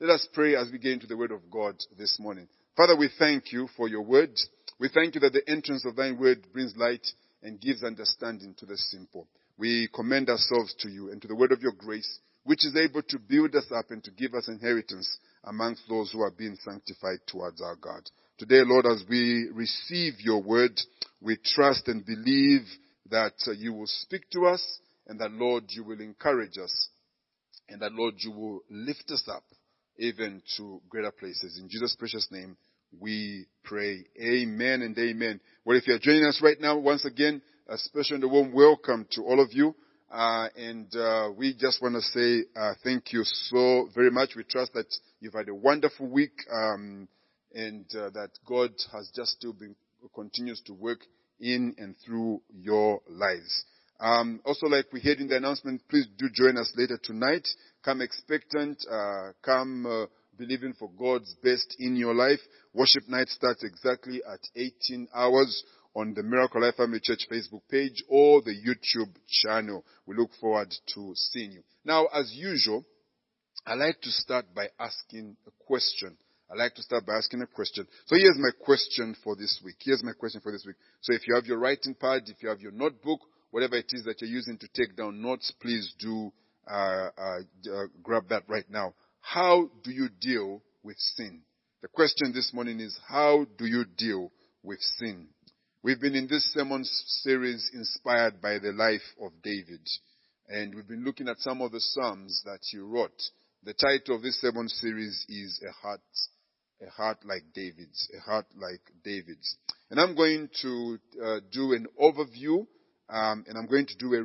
Let us pray as we get into the word of God this morning. Father, we thank you for your word. We thank you that the entrance of thy word brings light and gives understanding to the simple. We commend ourselves to you and to the word of your grace, which is able to build us up and to give us inheritance amongst those who are being sanctified towards our God. Today, Lord, as we receive your word, we trust and believe that you will speak to us and that, Lord, you will encourage us and that, Lord, you will lift us up even to greater places. In Jesus' precious name, we pray. Amen and amen. Well, if you're joining us right now, once again, a special and a warm welcome to all of you. We just want to say thank you so very much. We trust that you've had a wonderful week that God has just still continues to work in and through your lives. Also, like we heard in the announcement, please do join us later tonight. Come expectant, come believing for God's best in your life. Worship night starts exactly at 18 hours on the Miracle Life Family Church Facebook page or the YouTube channel. We look forward to seeing you. Now, as usual, I like to start by asking a question. So here's my question for this week. So if you have your writing pad, if you have your notebook, whatever it is that you're using to take down notes, please do grab that right now. How do you deal with sin? The question this morning is, how do you deal with sin? We've been in this sermon series inspired by the life of David. And we've been looking at some of the Psalms that he wrote. The title of this sermon series is A Heart Like David's. And I'm going to do an overview, and I'm going to do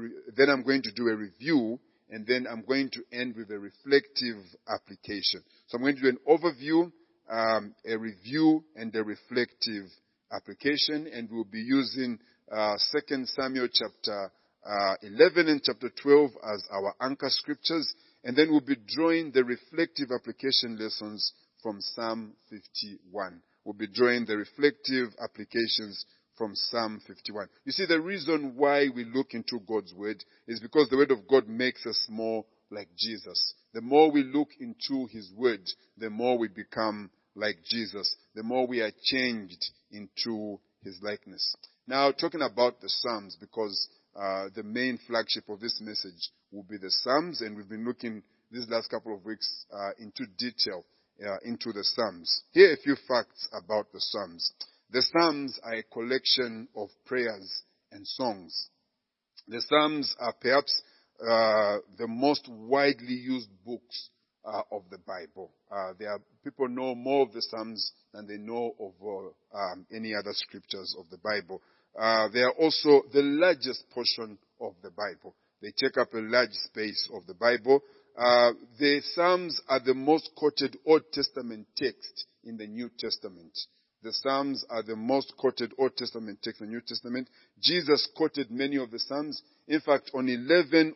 a review, and then I'm going to end with a reflective application. So I'm going to do an overview, a review, and a reflective application, and we'll be using 2 Samuel chapter 11 and chapter 12 as our anchor scriptures, and then we'll be drawing the reflective application lessons from Psalm 51. We'll be drawing the reflective applications from Psalm 51. You see, the reason why we look into God's word is because the word of God makes us more like Jesus. The more we look into his word, the more we become like Jesus, the more we are changed into his likeness. Now, talking about the Psalms, because the main flagship of this message will be the Psalms, and we've been looking these last couple of weeks into detail into the Psalms. Here are a few facts about the Psalms. The Psalms are a collection of prayers and songs. The Psalms are perhaps the most widely used books of the Bible. People know more of the Psalms than they know of any other scriptures of the Bible. They are also the largest portion of the Bible. They take up a large space of the Bible. The Psalms are the most quoted Old Testament text in the New Testament. The Psalms are the most quoted Old Testament text in the New Testament. Jesus quoted many of the Psalms. In fact, on 11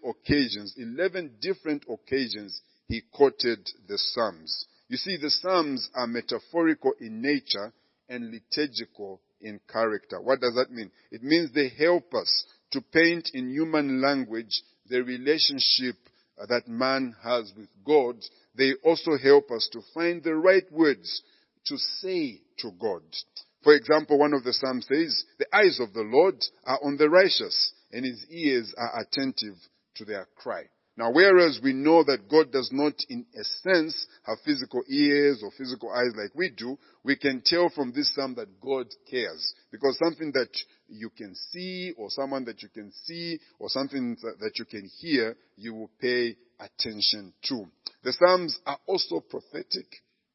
different occasions, he quoted the Psalms. You see, the Psalms are metaphorical in nature and liturgical in character. What does that mean? It means they help us to paint in human language the relationship that man has with God. They also help us to find the right words to say to God. For example, one of the Psalms says, "The eyes of the Lord are on the righteous, and his ears are attentive to their cry." Now, whereas we know that God does not, in a sense, have physical ears or physical eyes like we do, we can tell from this psalm that God cares. Because something that you can see, or someone that you can see, or something that you can hear, you will pay attention to. The Psalms are also prophetic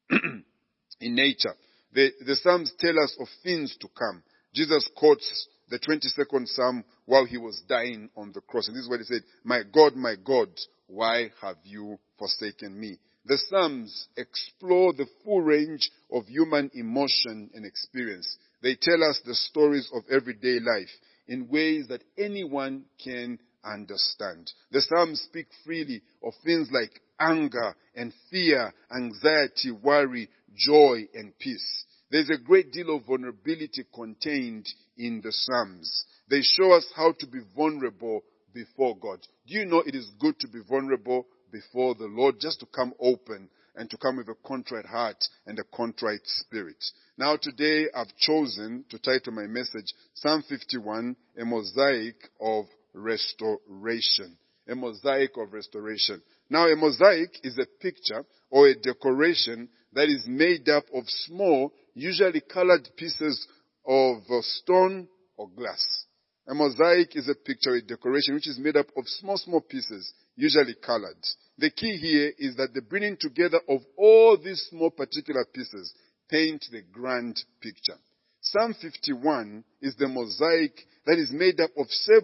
in nature. The Psalms tell us of things to come. Jesus quotes the 22nd Psalm while he was dying on the cross. And this is what he said, my God, why have you forsaken me?" The Psalms explore the full range of human emotion and experience. They tell us the stories of everyday life in ways that anyone can understand. The Psalms speak freely of things like anger and fear, anxiety, worry, joy, and peace. There's a great deal of vulnerability contained in the Psalms. They show us how to be vulnerable before God. Do you know it is good to be vulnerable before the Lord, just to come open and to come with a contrite heart and a contrite spirit. Now today I've chosen to title my message, Psalm 51, a mosaic of restoration. A mosaic of restoration. Now a mosaic is a picture or a decoration that is made up of small, usually colored pieces of stone or glass. A mosaic is a picture, a decoration which is made up of small pieces, usually colored. The key here is that the bringing together of all these small particular pieces paint the grand picture. Psalm 51 is the mosaic that is made up of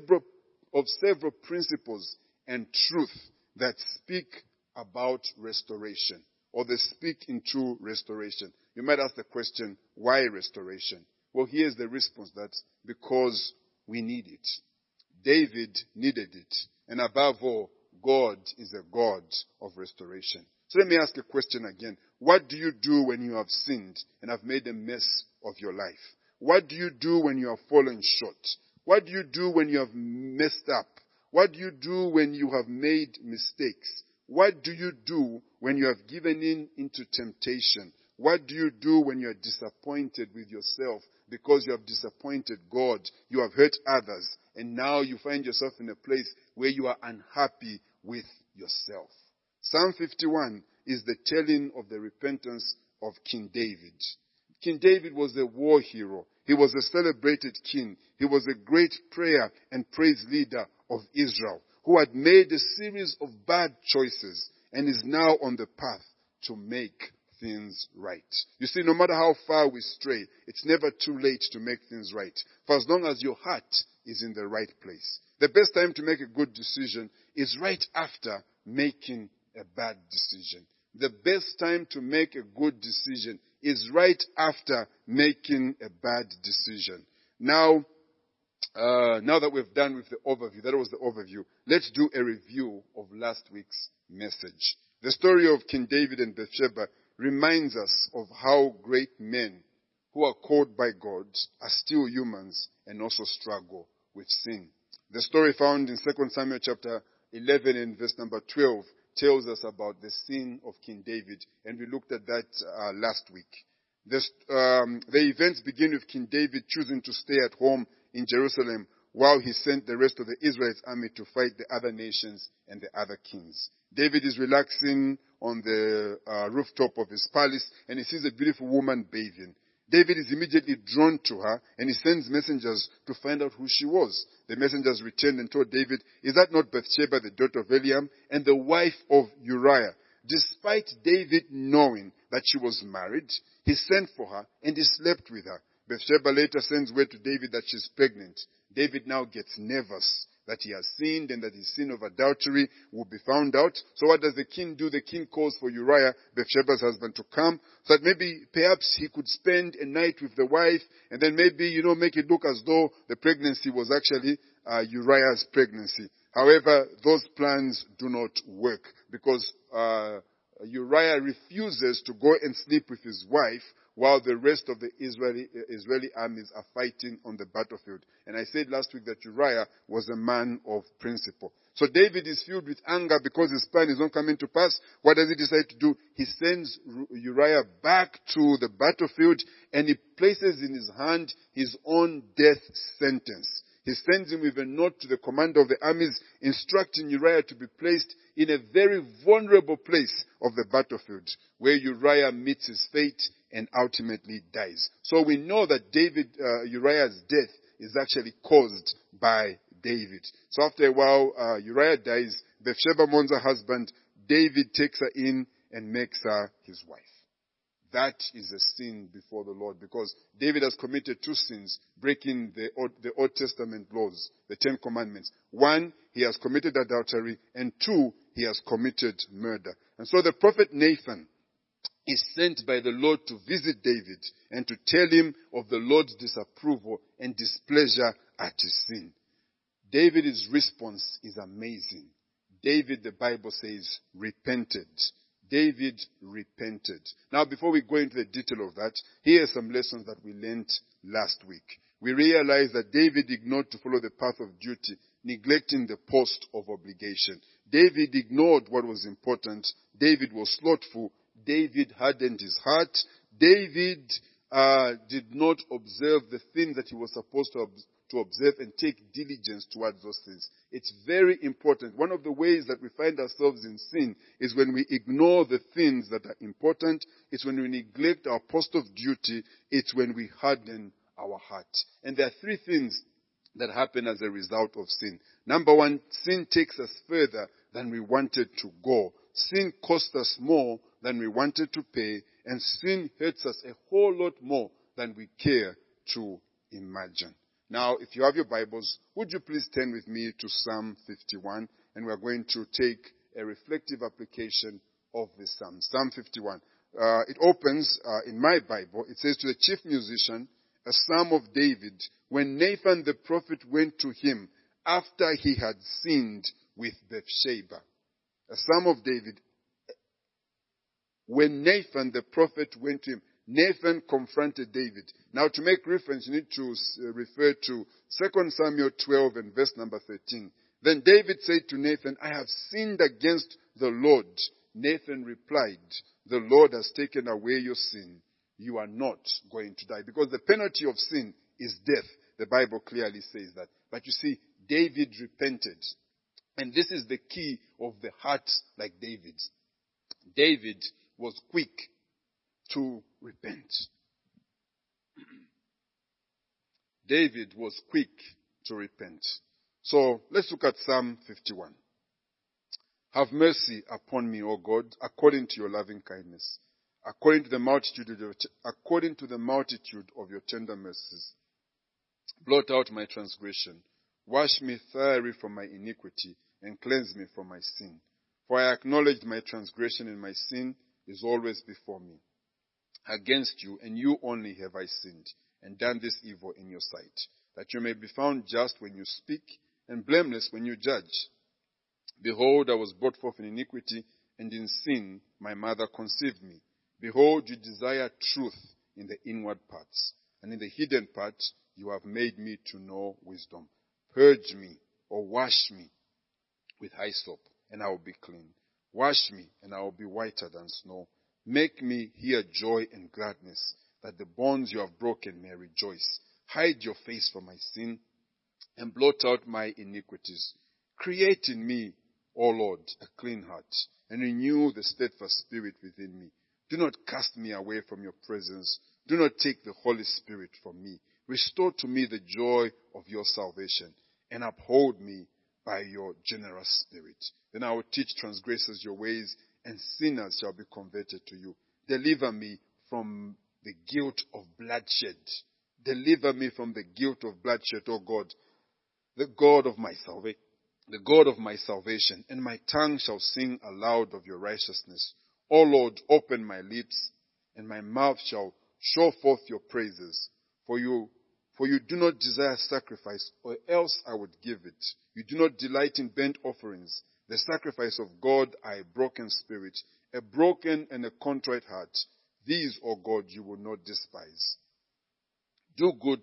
several principles and truth that speak about restoration, or they speak into restoration. You might ask the question, why restoration? Well, here's the response, that because we need it. David needed it. And above all, God is a God of restoration. So let me ask a question again. What do you do when you have sinned and have made a mess of your life? What do you do when you have fallen short? What do you do when you have messed up? What do you do when you have made mistakes? What do you do when you have given into temptation? What do you do when you are disappointed with yourself because you have disappointed God? You have hurt others, and now you find yourself in a place where you are unhappy with yourself. Psalm 51 is the telling of the repentance of King David. King David was a war hero. He was a celebrated king. He was a great prayer and praise leader of Israel who had made a series of bad choices and is now on the path to make things right. You see, no matter how far we stray, it's never too late to make things right, for as long as your heart is in the right place. The best time to make a good decision is right after making a bad decision. The best time to make a good decision is right after making a bad decision. Now that we've done with the overview, that was the overview, let's do a review of last week's message. The story of King David and Bathsheba reminds us of how great men who are called by God are still humans and also struggle with sin. The story found in 2 Samuel chapter 11 and verse number 12 tells us about the sin of King David, and we looked at that last week. The events begin with King David choosing to stay at home in Jerusalem while he sent the rest of the Israelite army to fight the other nations and the other kings. David is relaxing on the rooftop of his palace, and he sees a beautiful woman bathing. David is immediately drawn to her, and he sends messengers to find out who she was. The messengers returned and told David, "Is that not Bathsheba, the daughter of Eliam, and the wife of Uriah?" Despite David knowing that she was married, he sent for her and he slept with her. Bathsheba later sends word to David that she's pregnant. David now gets nervous that he has sinned and that his sin of adultery will be found out. So what does the king do? The king calls for Uriah, Bathsheba's husband, to come so that perhaps he could spend a night with the wife and then maybe, make it look as though the pregnancy was actually Uriah's pregnancy. However, those plans do not work because Uriah refuses to go and sleep with his wife while the rest of the Israeli armies are fighting on the battlefield. And I said last week that Uriah was a man of principle. So David is filled with anger because his plan is not coming to pass. What does he decide to do? He sends Uriah back to the battlefield and he places in his hand his own death sentence. He sends him with a note to the commander of the armies instructing Uriah to be placed in a very vulnerable place of the battlefield where Uriah meets his fate and ultimately dies. So we know that Uriah's death is actually caused by David. So after a while, Uriah dies. Bathsheba mourns her husband. David takes her in and makes her his wife. That is a sin before the Lord because David has committed two sins, breaking the Old Testament laws, the 10 Commandments. One, he has committed adultery, and two, he has committed murder. And so the prophet Nathan is sent by the Lord to visit David and to tell him of the Lord's disapproval and displeasure at his sin. David's response is amazing. David, the Bible says, repented. David repented. Now, before we go into the detail of that, here are some lessons that we learned last week. We realized that David ignored to follow the path of duty, neglecting the post of obligation. David ignored what was important. David was slothful. David hardened his heart. David did not observe the things that he was supposed to observe and take diligence towards those things. It's very important. One of the ways that we find ourselves in sin is when we ignore the things that are important. It's when we neglect our post of duty. It's when we harden our heart. And there are three things that happen as a result of sin. Number one, sin takes us further than we wanted to go. Sin costs us more than we wanted to pay, and sin hurts us a whole lot more than we care to imagine. Now, if you have your Bibles, would you please turn with me to Psalm 51, and we're going to take a reflective application of this Psalm. Psalm 51. It opens in my Bible. It says, to the chief musician, a Psalm of David, when Nathan the prophet went to him after he had sinned with Bathsheba. A Psalm of David. When Nathan the prophet went to him, Nathan confronted David. Now, to make reference, you need to refer to 2 Samuel 12 and verse number 13. Then David said to Nathan, I have sinned against the Lord. Nathan replied, the Lord has taken away your sin. You are not going to die. Because the penalty of sin is death. The Bible clearly says that. But you see, David repented. And this is the key of the heart like David's. David was quick to repent. David was quick to repent. So let's look at Psalm 51. Have mercy upon me, O God, according to your loving kindness, according to the multitude of your tender mercies. Blot out my transgression. Wash me thoroughly from my iniquity and cleanse me from my sin. For I acknowledge my transgression, and my sin is always before me. Against you and you only have I sinned and done this evil in your sight, that you may be found just when you speak and blameless when you judge. Behold, I was brought forth in iniquity, and in sin my mother conceived me. Behold, you desire truth in the inward parts, and in the hidden parts you have made me to know wisdom. Purge me, or wash me with hyssop, and I will be clean. Wash me, and I will be whiter than snow. Make me hear joy and gladness, that the bonds you have broken may rejoice. Hide your face from my sin, and blot out my iniquities. Create in me, O Lord, a clean heart, and renew the steadfast spirit within me. Do not cast me away from your presence. Do not take the Holy Spirit from me. Restore to me the joy of your salvation, and uphold me by your generous spirit. Then I will teach transgressors your ways, and sinners shall be converted to you. Deliver me from the guilt of bloodshed. Deliver me from the guilt of bloodshed, O God, the God of my salvation. The God of my salvation, and my tongue shall sing aloud of your righteousness. O Lord, open my lips, and my mouth shall show forth your praises. For you do not desire sacrifice, or else I would give it. You do not delight in burnt offerings. The sacrifice of God are a broken spirit, a broken and a contrite heart. These, O God, you will not despise. Do good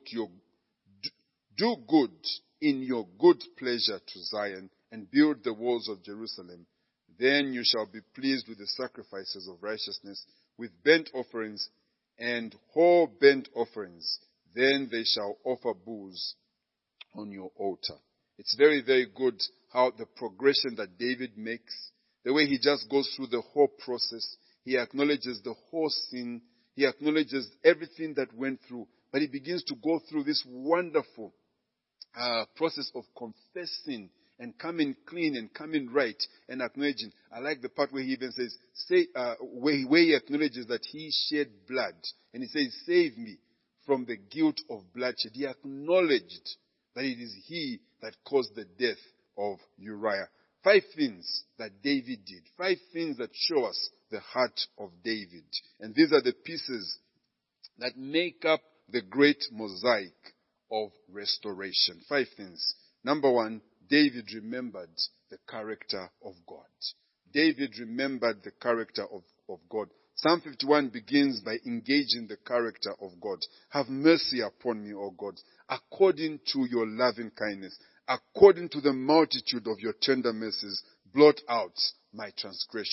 in your good pleasure to Zion, and build the walls of Jerusalem. Then you shall be pleased with the sacrifices of righteousness, with burnt offerings and whole burnt offerings. Then they shall offer bulls on your altar. It's very, very good how the progression that David makes, the way he just goes through the whole process. He acknowledges the whole sin. He acknowledges everything that went through. But he begins to go through this wonderful process of confessing and coming clean and coming right and acknowledging. I like the part where he even says, where he acknowledges that he shed blood. And he says, save me from the guilt of bloodshed. He acknowledged that it is he that caused the death of Uriah. 5 things that David did. 5 things that show us the heart of David. And these are the pieces that make up the great mosaic of restoration. 5 things. Number 1, David remembered the character of God. David remembered the character of God. Psalm 51 begins by engaging the character of God. Have mercy upon me, O God, according to your loving kindness, according to the multitude of your tender mercies, blot out my transgression.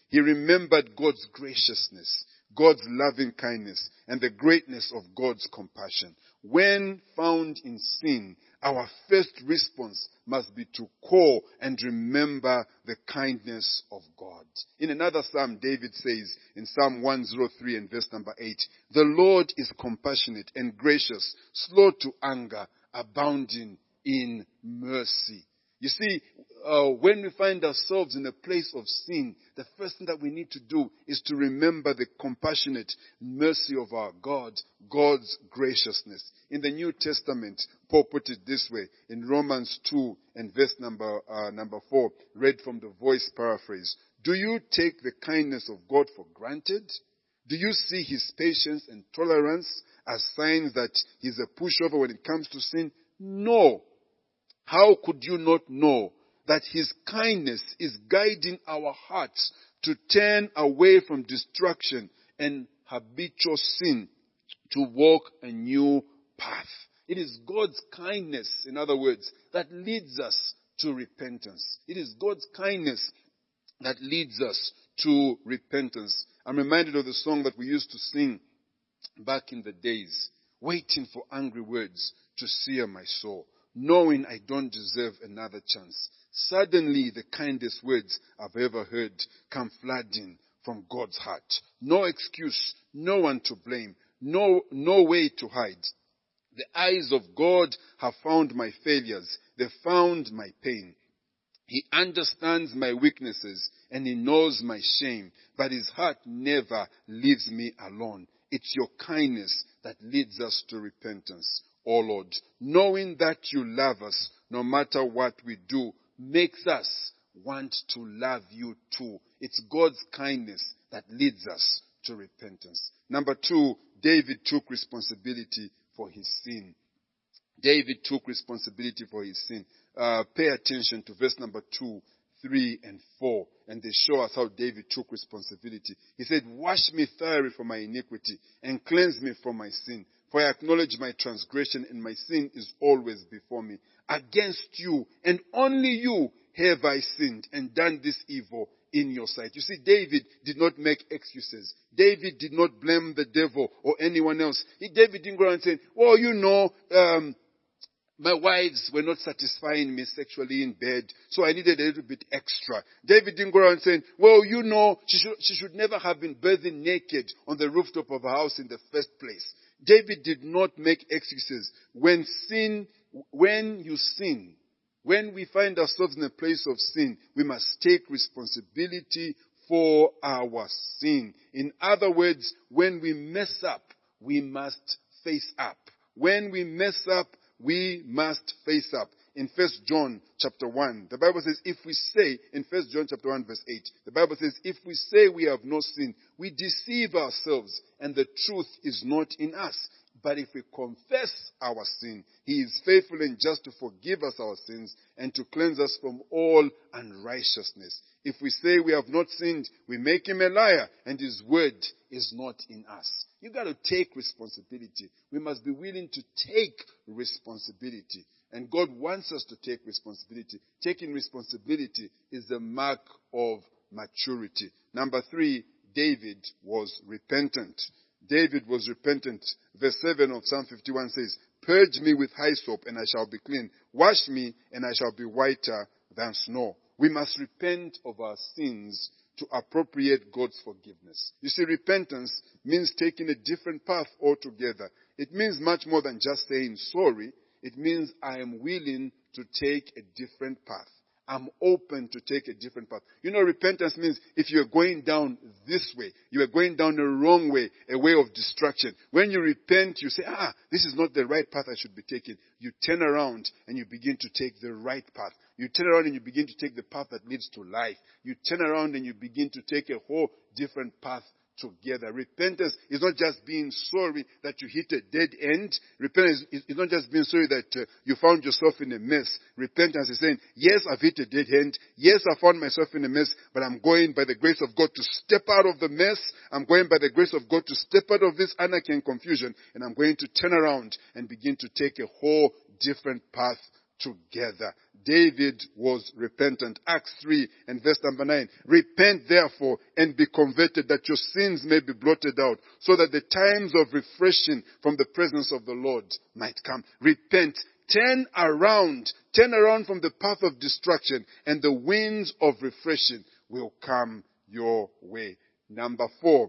He remembered God's graciousness, God's loving kindness, and the greatness of God's compassion. When found in sin, our first response must be to call and remember the kindness of God. In another psalm, David says in Psalm 103 and verse number 8, "The Lord is compassionate and gracious, slow to anger, abounding in mercy." You see, when we find ourselves in a place of sin, the first thing that we need to do is to remember the compassionate mercy of our God, God's graciousness. In the New Testament, Paul put it this way, in Romans 2 and verse number 4, read from the Voice paraphrase. "Do you take the kindness of God for granted? Do you see his patience and tolerance as signs that he's a pushover when it comes to sin? No. How could you not know that his kindness is guiding our hearts to turn away from destruction and habitual sin to walk a new path?" It is God's kindness, in other words, that leads us to repentance. It is God's kindness that leads us to repentance. I'm reminded of the song that we used to sing back in the days, "Waiting for angry words to sear my soul, knowing I don't deserve another chance. Suddenly the kindest words I've ever heard come flooding from God's heart. No excuse, no one to blame, no way to hide. The eyes of God have found my failures, they found my pain. He understands my weaknesses and he knows my shame, but his heart never leaves me alone. It's your kindness that leads us to repentance. Oh Lord, knowing that you love us no matter what we do makes us want to love you too." It's God's kindness that leads us to repentance. Number 2, David took responsibility for his sin. David took responsibility for his sin. Pay attention to verse number 2, 3, and 4, and they show us how David took responsibility. He said, "Wash me thoroughly from my iniquity and cleanse me from my sin. For I acknowledge my transgression and my sin is always before me. Against you and only you have I sinned and done this evil in your sight." You see, David did not make excuses. David did not blame the devil or anyone else. David didn't go around saying, "Well, my wives were not satisfying me sexually in bed, so I needed a little bit extra." David didn't go around saying, she should never have been bathing naked on the rooftop of her house in the first place. David did not make excuses. When you sin, when we find ourselves in a place of sin, we must take responsibility for our sin. In other words, when we mess up, we must face up. When we mess up, we must face up. In 1 John chapter 1, the Bible says, in 1 John chapter 1 verse 8, the Bible says, "If we say we have no sin, we deceive ourselves and the truth is not in us. But if we confess our sin, he is faithful and just to forgive us our sins and to cleanse us from all unrighteousness. If we say we have not sinned, we make him a liar and his word is not in us." You got to take responsibility. We must be willing to take responsibility. And God wants us to take responsibility. Taking responsibility is the mark of maturity. Number 3, David was repentant. David was repentant. Verse 7 of Psalm 51 says, "Purge me with hyssop and I shall be clean. Wash me and I shall be whiter than snow." We must repent of our sins to appropriate God's forgiveness. You see, repentance means taking a different path altogether. It means much more than just saying sorry. It means I am willing to take a different path. I'm open to take a different path. Repentance means if you're going down this way, you are going down the wrong way, a way of destruction. When you repent, you say, this is not the right path I should be taking. You turn around and you begin to take the right path. You turn around and you begin to take the path that leads to life. You turn around and you begin to take a whole different path together. Repentance is not just being sorry that you hit a dead end. Repentance is not just being sorry that you found yourself in a mess. Repentance is saying, yes, I've hit a dead end. Yes, I found myself in a mess, but I'm going by the grace of God to step out of the mess. I'm going by the grace of God to step out of this anarchy and confusion, and I'm going to turn around and begin to take a whole different path together. David was repentant. Acts 3 and verse number 9. Repent therefore and be converted, that your sins may be blotted out, so that the times of refreshing from the presence of the Lord might come. Repent. Turn around from the path of destruction, and the winds of refreshing will come your way. Number 4,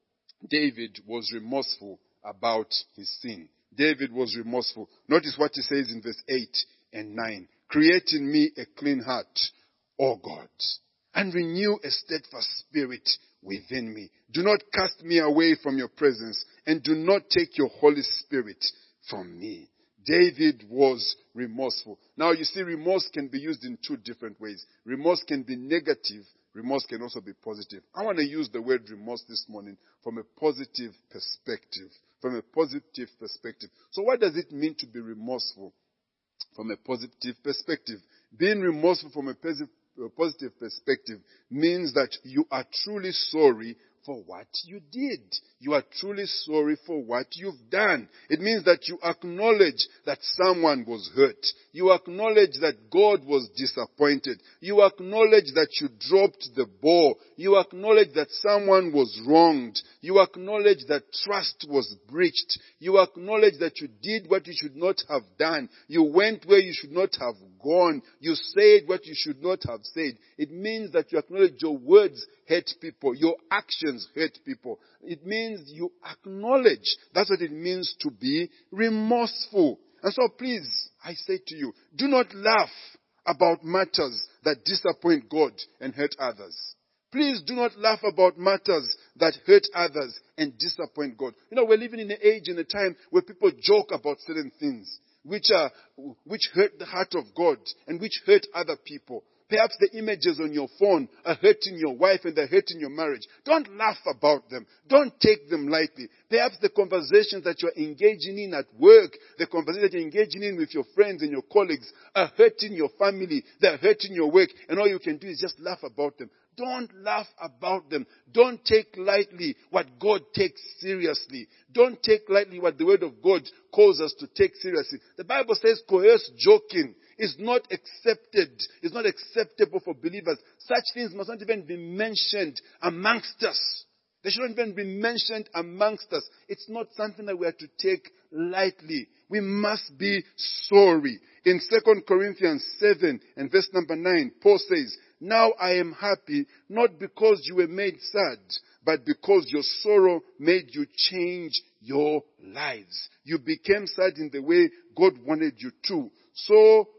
David was remorseful about his sin. David was remorseful. Notice what he says in verse 8 and 9. Create in me a clean heart, O God, and renew a steadfast spirit within me. Do not cast me away from your presence, and do not take your Holy Spirit from me. David was remorseful. Now you see, remorse can be used in two different ways. Remorse can be negative. Remorse can also be positive. I want to use the word remorse this morning from a positive perspective. From a positive perspective. So what does it mean to be remorseful from a positive perspective? Being remorseful from a positive perspective means that you are truly sorry for what you did. You are truly sorry for what you've done. It means that you acknowledge that someone was hurt. You acknowledge that God was disappointed. You acknowledge that you dropped the ball. You acknowledge that someone was wronged. You acknowledge that trust was breached. You acknowledge that you did what you should not have done. You went where you should not have gone. You said what you should not have said. It means that you acknowledge your words hurt people. Your actions hurt people. It means you acknowledge. That's what it means to be remorseful. And so please, I say to you, do not laugh about matters that disappoint God and hurt others. Please do not laugh about matters that hurt others and disappoint God. You know, we're living in an age and a time where people joke about certain things which hurt the heart of God and which hurt other people. Perhaps the images on your phone are hurting your wife and they're hurting your marriage. Don't laugh about them. Don't take them lightly. Perhaps the conversations that you're engaging in at work, the conversations that you're engaging in with your friends and your colleagues are hurting your family. They're hurting your work. And all you can do is just laugh about them. Don't laugh about them. Don't take lightly what God takes seriously. Don't take lightly what the Word of God calls us to take seriously. The Bible says coerced joking is not accepted, is not acceptable for believers. Such things must not even be mentioned amongst us. They shouldn't even be mentioned amongst us. It's not something that we are to take lightly. We must be sorry. In 2 Corinthians 7 and verse number 9, Paul says, now I am happy, not because you were made sad, but because your sorrow made you change your lives. You became sad in the way God wanted you to. So,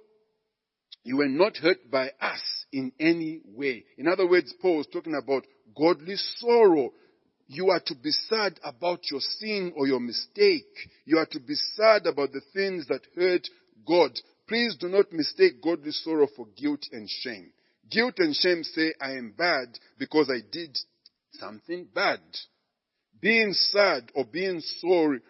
you were not hurt by us in any way. In other words, Paul was talking about godly sorrow. You are to be sad about your sin or your mistake. You are to be sad about the things that hurt God. Please do not mistake godly sorrow for guilt and shame. Guilt and shame say, I am bad because I did something bad. Being sad or being sorry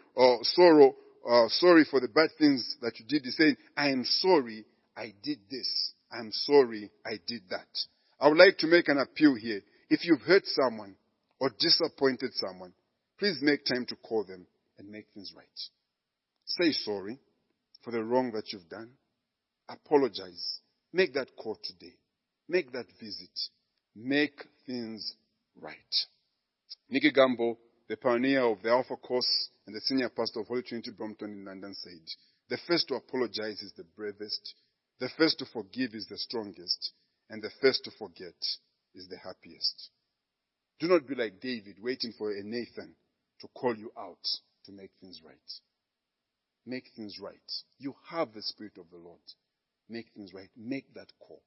for the bad things that you did is saying, I am sorry I did this. I'm sorry I did that. I would like to make an appeal here. If you've hurt someone or disappointed someone, please make time to call them and make things right. Say sorry for the wrong that you've done. Apologize. Make that call today. Make that visit. Make things right. Nicky Gamble, the pioneer of the Alpha Course and the senior pastor of Holy Trinity Brompton in London, said, the first to apologize is the bravest. The first to forgive is the strongest, and the first to forget is the happiest. Do not be like David, waiting for a Nathan to call you out to make things right. Make things right. You have the Spirit of the Lord. Make things right. Make that call.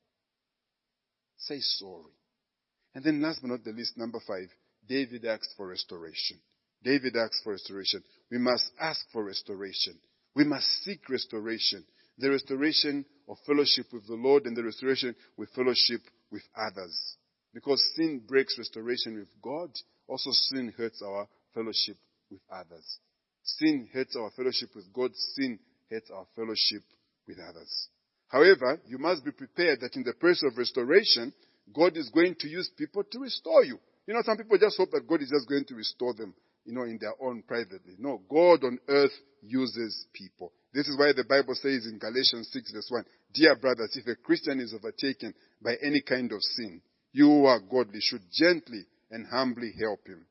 Say sorry. And then last but not the least, number 5, David asked for restoration. David asked for restoration. We must ask for restoration. We must seek restoration. The restoration of fellowship with the Lord and the restoration with fellowship with others. Because sin breaks restoration with God, also sin hurts our fellowship with others. Sin hurts our fellowship with God, sin hurts our fellowship with others. However, you must be prepared that in the process of restoration, God is going to use people to restore you. You know, some people just hope that God is just going to restore them. in their own privately. No, God on earth uses people. This is why the Bible says in Galatians 6 verse 1, "Dear brothers, if a Christian is overtaken by any kind of sin, you who are godly should gently and humbly help him."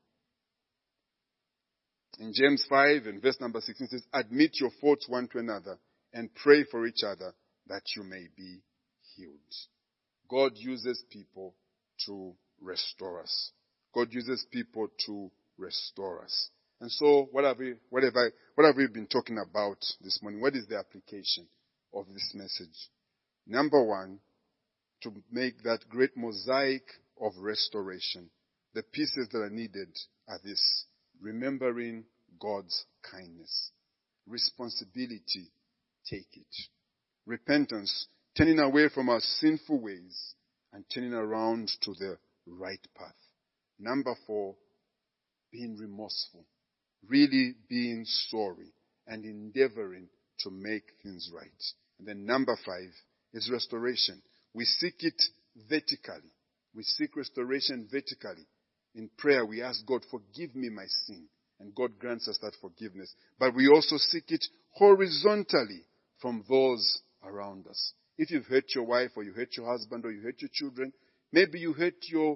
In James 5 and verse number 16 says, "Admit your faults one to another and pray for each other that you may be healed." God uses people to restore us. God uses people to restore us. And so, what have we been talking about this morning? What is the application of this message? Number one, to make that great mosaic of restoration, the pieces that are needed are this: remembering God's kindness. Responsibility, take it. Repentance, turning away from our sinful ways and turning around to the right path. Number four, being remorseful. Really being sorry and endeavoring to make things right. And then number five is restoration. We seek it vertically. We seek restoration vertically. In prayer, we ask God, "Forgive me my sin." And God grants us that forgiveness. But we also seek it horizontally from those around us. If you've hurt your wife, or you hurt your husband, or you hurt your children, maybe you hurt your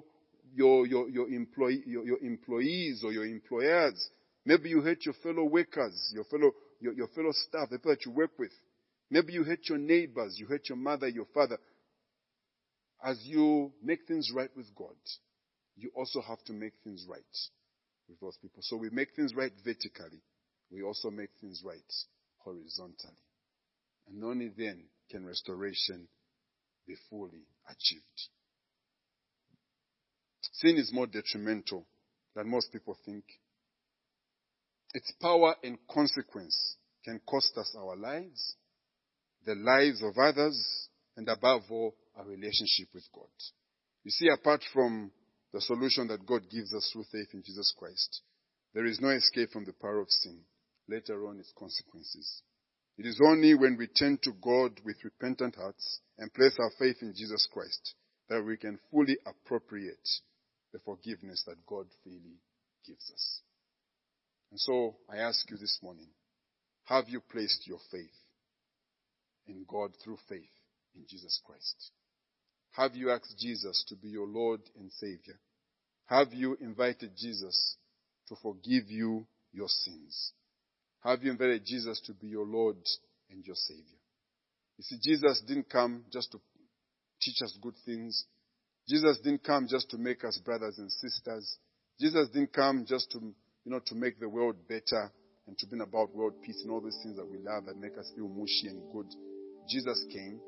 employees or your employers. Maybe you hurt your fellow workers, your fellow staff, the people that you work with. Maybe you hurt your neighbors, you hurt your mother, your father. As you make things right with God, you also have to make things right with those people. So we make things right vertically. We also make things right horizontally. And only then can restoration be fully achieved. Sin is more detrimental than most people think. Its power and consequence can cost us our lives, the lives of others, and above all, our relationship with God. You see, apart from the solution that God gives us through faith in Jesus Christ, there is no escape from the power of sin, later on its consequences. It is only when we turn to God with repentant hearts and place our faith in Jesus Christ that we can fully appropriate the forgiveness that God freely gives us. And so I ask you this morning, have you placed your faith in God through faith in Jesus Christ? Have you asked Jesus to be your Lord and Savior? Have you invited Jesus to forgive you your sins? Have you invited Jesus to be your Lord and your Savior? You see, Jesus didn't come just to teach us good things. Jesus didn't come just to make us brothers and sisters. Jesus didn't come just to make the world better and to bring about world peace and all these things that we love that make us feel mushy and good. Jesus came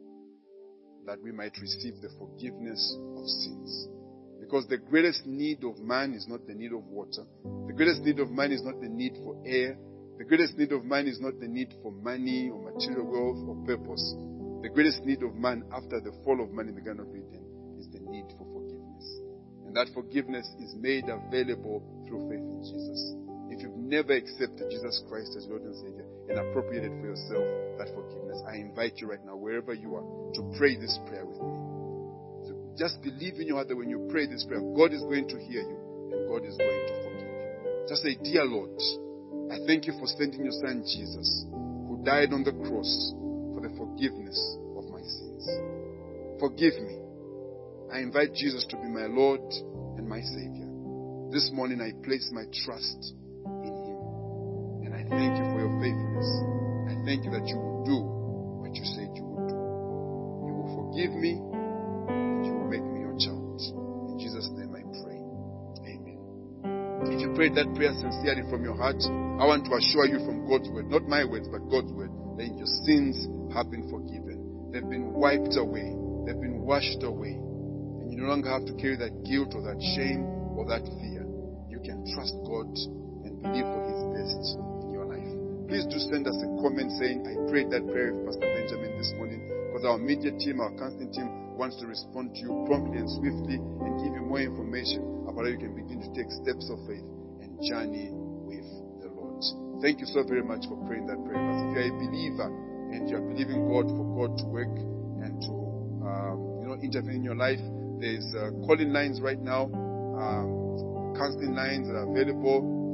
that we might receive the forgiveness of sins. Because the greatest need of man is not the need of water. The greatest need of man is not the need for air. The greatest need of man is not the need for money or material wealth or purpose. The greatest need of man after the fall of man in the Garden of Eden is the need for forgiveness. And that forgiveness is made available through faith in Jesus. If you've never accepted Jesus Christ as Lord and Savior and appropriated for yourself that forgiveness, I invite you right now, wherever you are, to pray this prayer with me. So just believe in your heart that when you pray this prayer, God is going to hear you and God is going to forgive you. Just say, "Dear Lord, I thank you for sending your son Jesus, who died on the cross for the forgiveness of my sins. Forgive me. I invite Jesus to be my Lord and my Savior. This morning I place my trust in him. And I thank you for your faithfulness. I thank you that you will do what you said you would do. You will forgive me and you will make me your child. In Jesus' name I pray. Amen. If you prayed that prayer sincerely from your heart, I want to assure you from God's word, not my words, but God's word, that your sins have been forgiven. They've been wiped away. They've been washed away. And you no longer have to carry that guilt or that shame or that fear. You can trust God and believe for his best in your life. Please do send us a comment saying, "I prayed that prayer with Pastor Benjamin this morning," because our media team, our counseling team wants to respond to you promptly and swiftly and give you more information about how you can begin to take steps of faith and journey with the Lord. Thank you so very much for praying that prayer. If you're a believer and you're believing God for God to work and to intervene in your life, there's calling lines right now, counseling lines that are available. The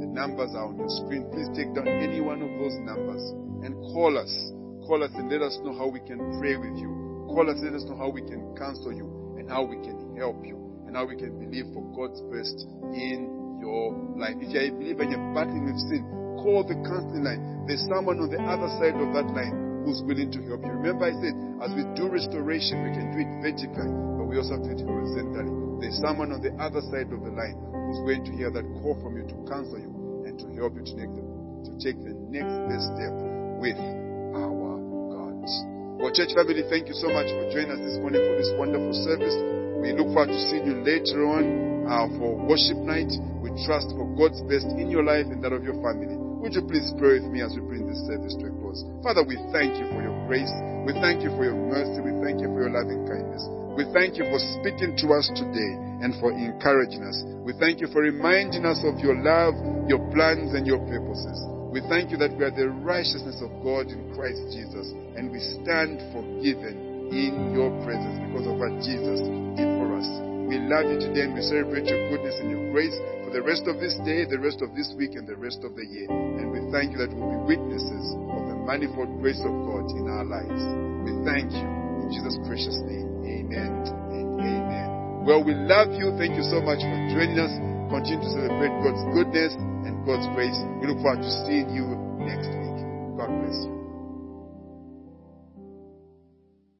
The numbers are on your screen. Please take down any one of those numbers and call us. Call us and let us know how we can pray with you. Call us and let us know how we can counsel you and how we can help you and how we can believe for God's best in your life. If you're a believer and you're battling with sin, call the counseling line. There's someone on the other side of that line who's willing to help you. Remember I said, as we do restoration, we can do it vertically, but we also have to do it horizontally. There's someone on the other side of the line who's going to hear that call from you to counsel you and to help you to take the next best step with our God. Well, church family, thank you so much for joining us this morning for this wonderful service. We look forward to seeing you later on for worship night. We trust for God's best in your life and that of your family. Would you please pray with me as we bring this service to a close? Father, we thank you for your grace. We thank you for your mercy. We thank you for your loving kindness. We thank you for speaking to us today and for encouraging us. We thank you for reminding us of your love, your plans, and your purposes. We thank you that we are the righteousness of God in Christ Jesus, and we stand forgiven in your presence because of what Jesus did for us. We love you today and we celebrate your goodness and your grace for the rest of this day, the rest of this week, and the rest of the year. And we thank you that we'll be witnesses of the manifold grace of God in our lives. We thank you in Jesus' precious name. Amen and amen. Well, we love you. Thank you so much for joining us. Continue to celebrate God's goodness and God's grace. We look forward to seeing you next week. God bless you.